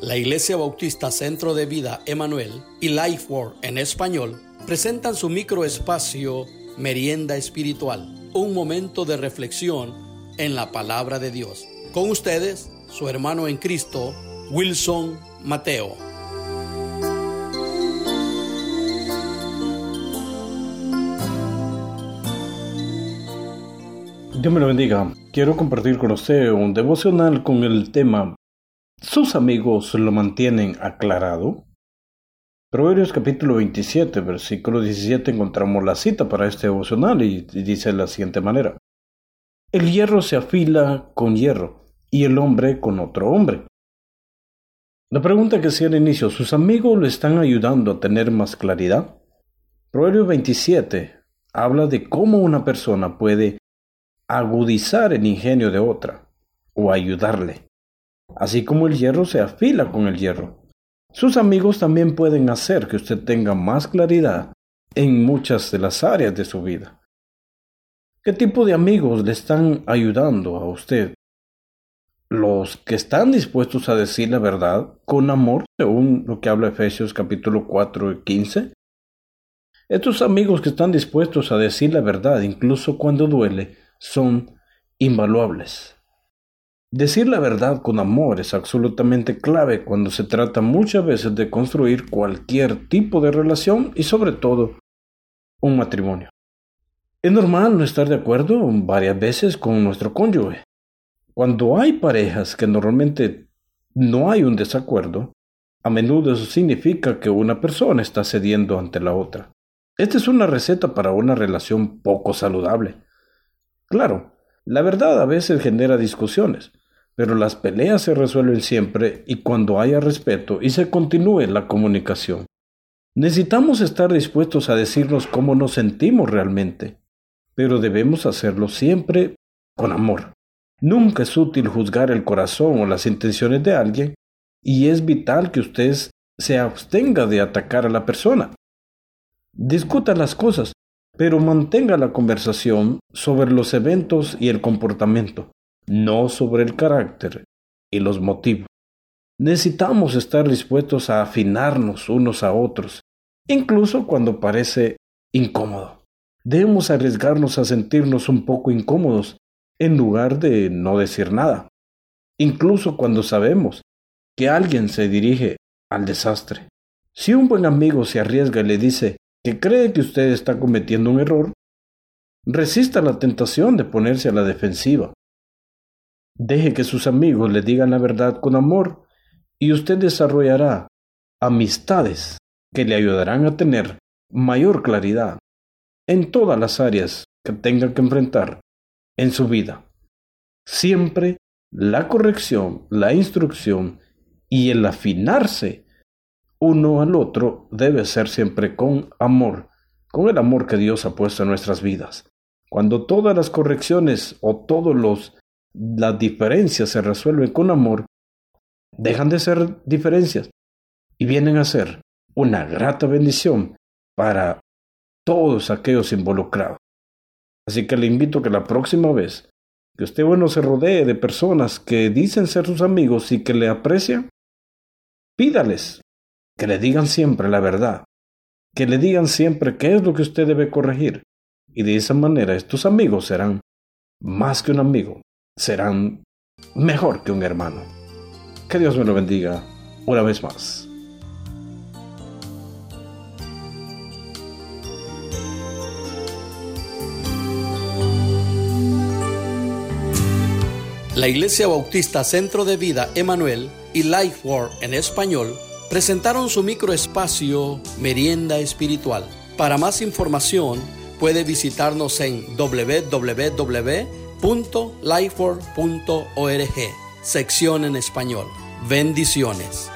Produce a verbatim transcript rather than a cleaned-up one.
La Iglesia Bautista Centro de Vida Emanuel y Lifeword en español presentan su microespacio Merienda Espiritual, un momento de reflexión en la palabra de Dios. Con ustedes, su hermano en Cristo, Wilson Mateo. Dios me lo bendiga. Quiero compartir con usted un devocional con el tema ¿Sus amigos lo mantienen aclarado? Proverbios capítulo veintisiete, versículo diecisiete, encontramos la cita para este devocional y dice de la siguiente manera: El hierro se afila con hierro y el hombre con otro hombre. La pregunta que hacía al inicio, ¿sus amigos le están ayudando a tener más claridad? Proverbios veintisiete habla de cómo una persona puede agudizar el ingenio de otra o ayudarle. Así como el hierro se afila con el hierro, sus amigos también pueden hacer que usted tenga más claridad en muchas de las áreas de su vida. ¿Qué tipo de amigos le están ayudando a usted? Los que están dispuestos a decir la verdad con amor, según lo que habla Efesios capítulo cuatro y quince. Estos amigos que están dispuestos a decir la verdad, incluso cuando duele, son invaluables. Decir la verdad con amor es absolutamente clave cuando se trata muchas veces de construir cualquier tipo de relación y sobre todo un matrimonio. Es normal no estar de acuerdo varias veces con nuestro cónyuge. Cuando hay parejas que normalmente no hay un desacuerdo, a menudo eso significa que una persona está cediendo ante la otra. Esta es una receta para una relación poco saludable. Claro, la verdad a veces genera discusiones, pero las peleas se resuelven siempre y cuando haya respeto y se continúe la comunicación. Necesitamos estar dispuestos a decirnos cómo nos sentimos realmente, pero debemos hacerlo siempre con amor. Nunca es útil juzgar el corazón o las intenciones de alguien y es vital que usted se abstenga de atacar a la persona. Discuta las cosas, pero mantenga la conversación sobre los eventos y el comportamiento, no sobre el carácter y los motivos. Necesitamos estar dispuestos a afinarnos unos a otros, incluso cuando parece incómodo. Debemos arriesgarnos a sentirnos un poco incómodos en lugar de no decir nada, incluso cuando sabemos que alguien se dirige al desastre. Si un buen amigo se arriesga y le dice que cree que usted está cometiendo un error, resista la tentación de ponerse a la defensiva. Deje que sus amigos le digan la verdad con amor y usted desarrollará amistades que le ayudarán a tener mayor claridad en todas las áreas que tenga que enfrentar en su vida. Siempre la corrección, la instrucción y el afinarse uno al otro debe ser siempre con amor, con el amor que Dios ha puesto en nuestras vidas. Cuando todas las correcciones o todos los las diferencias se resuelven con amor, dejan de ser diferencias y vienen a ser una grata bendición para todos aquellos involucrados. Así que le invito a que la próxima vez que usted bueno se rodee de personas que dicen ser sus amigos y que le aprecian, pídales que le digan siempre la verdad, que le digan siempre qué es lo que usted debe corregir, y de esa manera estos amigos serán más que un amigo, serán mejor que un hermano. Que Dios me lo bendiga una vez más. La Iglesia Bautista Centro de Vida Emanuel y Lifeword en español presentaron su microespacio Merienda Espiritual. Para más información puede visitarnos en doble u doble u doble u punto lifeword punto org, sección en español. Bendiciones.